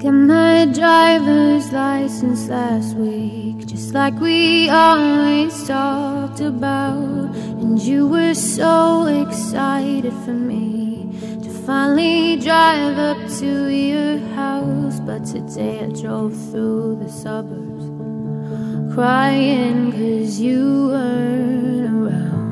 Got my driver's license last week, just like we always talked about. And you were so excited for me to finally drive up to your house. But today I drove through the suburbs crying 'cause you weren't around.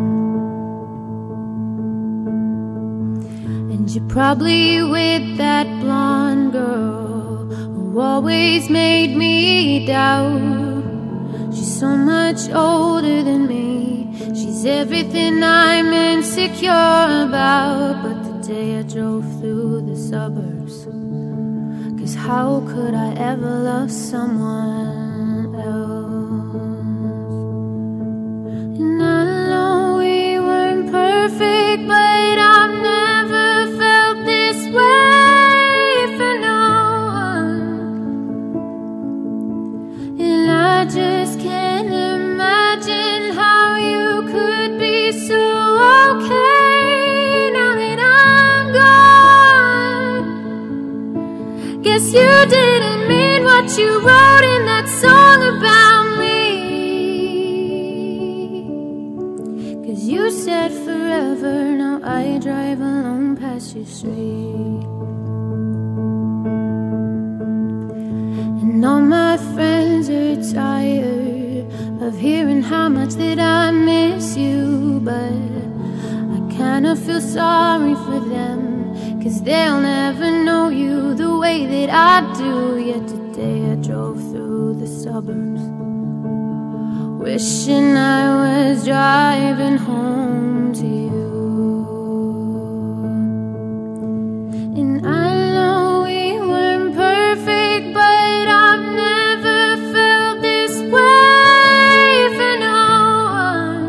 And you're probably with that blonde girl who always made me doubt. She's so much older than me, she's everything I'm insecure about. But the day I drove through the suburbs, 'cause how could I ever love someone else? And I know we weren't perfect, but I've never felt this way for no one. And I just can't imagine how you could be so okay now that I'm gone. Guess you didn't mean what you wrote in that song about me, 'cause you said forever, now I drive alone past your street. And all my friends are tired of hearing how much that I miss you, but I kinda feel sorry for them, 'cause they'll never know you the way that I do. Yet today I drove through the suburbs wishing I was driving home to you. And I know we weren't perfect, but I've never felt this way for no one.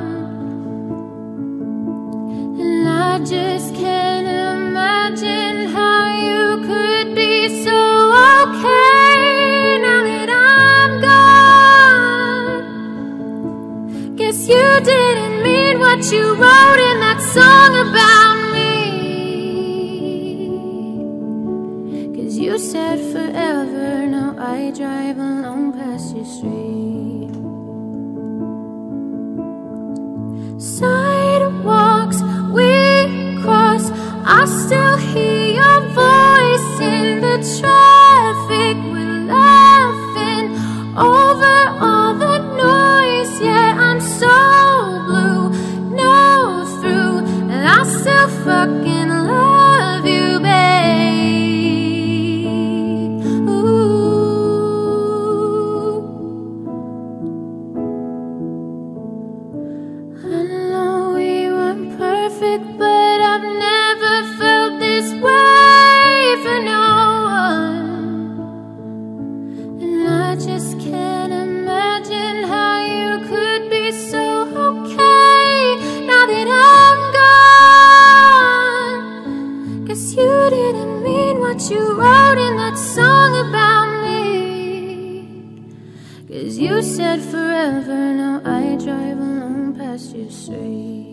And I just can't imagine how you could be so okay now that I'm gone. Guess you didn't mean what you wrote in that song about me, 'cause you said forever, now I drive alone past your street. Sidewalks we cross, I still hear your voice in the traffic. We're laughing over all the noise. Yeah, I'm so blue, no through, and I still fucking love you, babe. Ooh. I know we weren't perfect, but I've never felt this way for no one. And I just can't imagine how you could be so okay now that I'm gone. Guess you didn't mean what you wrote in that song about me, 'cause you said forever, now I drive alone past your street.